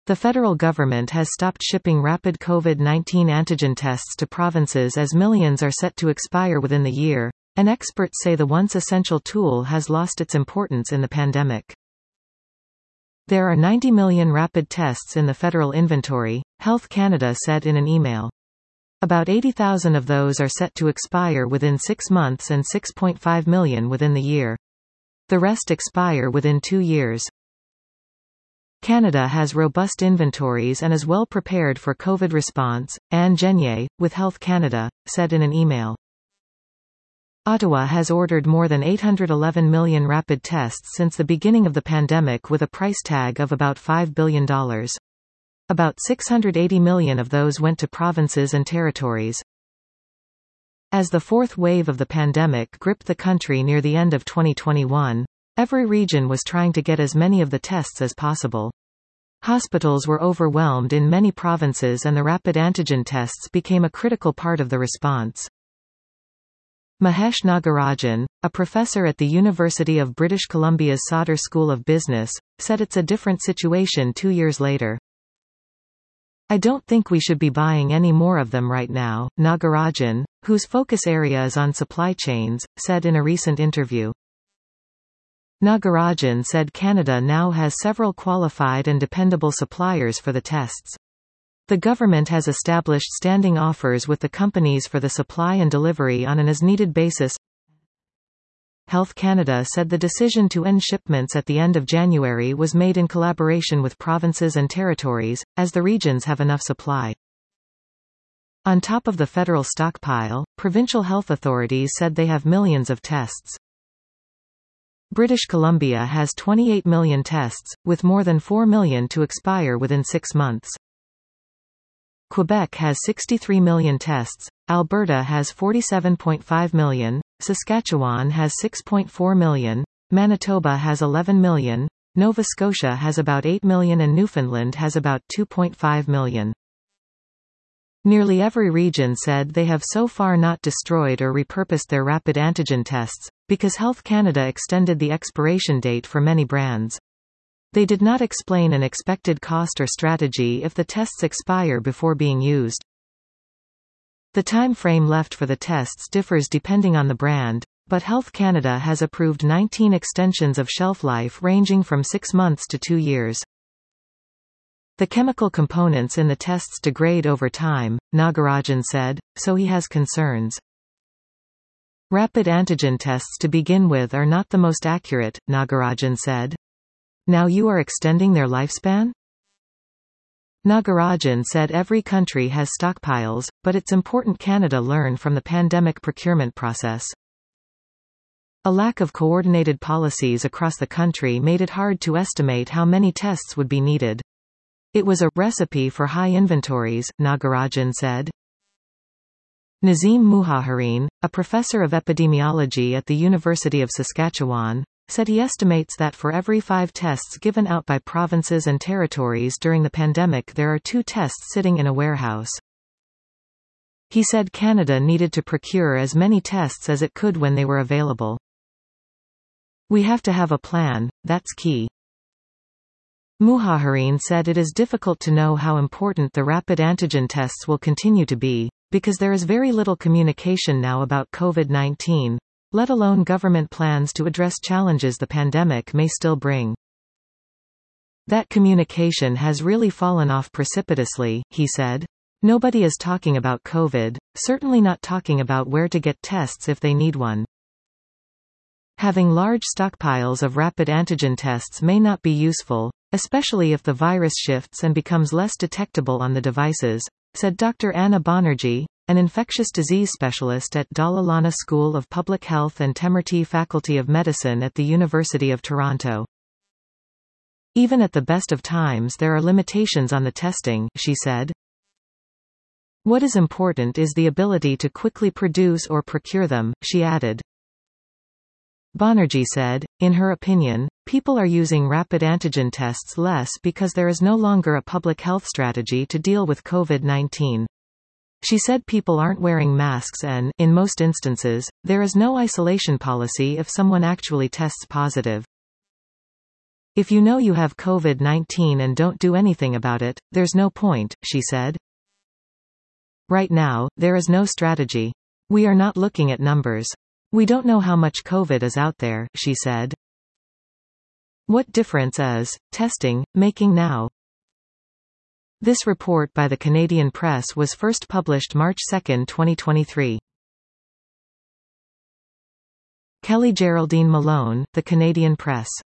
The federal government has stopped shipping rapid COVID-19 antigen tests to provinces as millions are set to expire within the year, and experts say the once essential tool has lost its importance in the pandemic. There are 90 million rapid tests in the federal inventory, Health Canada said in an email. About 80,000 of those are set to expire within 6 months and 6.5 million within the year. The rest expire within 2 years. Canada has robust inventories and is well prepared for COVID response, Anne Genier, with Health Canada, said in an email. Ottawa has ordered more than 811 million rapid tests since the beginning of the pandemic with a price tag of about $5 billion. About 680 million of those went to provinces and territories. As the fourth wave of the pandemic gripped the country near the end of 2021, every region was trying to get as many of the tests as possible. Hospitals were overwhelmed in many provinces and the rapid antigen tests became a critical part of the response. Mahesh Nagarajan, a professor at the University of British Columbia's Sauder School of Business, said it's a different situation 2 years later. I don't think we should be buying any more of them right now, Nagarajan, whose focus area is on supply chains, said in a recent interview. Nagarajan said Canada now has several qualified and dependable suppliers for the tests. The government has established standing offers with the companies for the supply and delivery on an as-needed basis. Health Canada said the decision to end shipments at the end of January was made in collaboration with provinces and territories, as the regions have enough supply. On top of the federal stockpile, provincial health authorities said they have millions of tests. British Columbia has 28 million tests, with more than 4 million to expire within 6 months. Quebec has 63 million tests, Alberta has 47.5 million, Saskatchewan has 6.4 million, Manitoba has 11 million, Nova Scotia has about 8 million and Newfoundland has about 2.5 million. Nearly every region said they have so far not destroyed or repurposed their rapid antigen tests, because Health Canada extended the expiration date for many brands. They did not explain an expected cost or strategy if the tests expire before being used. The time frame left for the tests differs depending on the brand, but Health Canada has approved 19 extensions of shelf life ranging from 6 months to 2 years. The chemical components in the tests degrade over time, Nagarajan said, so he has concerns. Rapid antigen tests to begin with are not the most accurate, Nagarajan said. Now you are extending their lifespan? Nagarajan said every country has stockpiles, but it's important Canada learn from the pandemic procurement process. A lack of coordinated policies across the country made it hard to estimate how many tests would be needed. It was a recipe for high inventories, Nagarajan said. Nazim Muhajirin, a professor of epidemiology at the University of Saskatchewan, said he estimates that for every 5 tests given out by provinces and territories during the pandemic there are 2 tests sitting in a warehouse. He said Canada needed to procure as many tests as it could when they were available. We have to have a plan, that's key. Muhajirin said it is difficult to know how important the rapid antigen tests will continue to be, because there is very little communication now about COVID-19, let alone government plans to address challenges the pandemic may still bring. That communication has really fallen off precipitously, he said. Nobody is talking about COVID, certainly not talking about where to get tests if they need one. Having large stockpiles of rapid antigen tests may not be useful, especially if the virus shifts and becomes less detectable on the devices, said Dr. Anna Banerjee, an infectious disease specialist at Dalla Lana School of Public Health and Temerty Faculty of Medicine at the University of Toronto. Even at the best of times there are limitations on the testing, she said. What is important is the ability to quickly produce or procure them, she added. Banerjee said, in her opinion, people are using rapid antigen tests less because there is no longer a public health strategy to deal with COVID-19. She said people aren't wearing masks and, in most instances, there is no isolation policy if someone actually tests positive. If you know you have COVID-19 and don't do anything about it, there's no point, she said. Right now, there is no strategy. We are not looking at numbers. We don't know how much COVID is out there, she said. What difference is testing making now? This report by the Canadian Press was first published March 2, 2023. Kelly Geraldine Malone, The Canadian Press.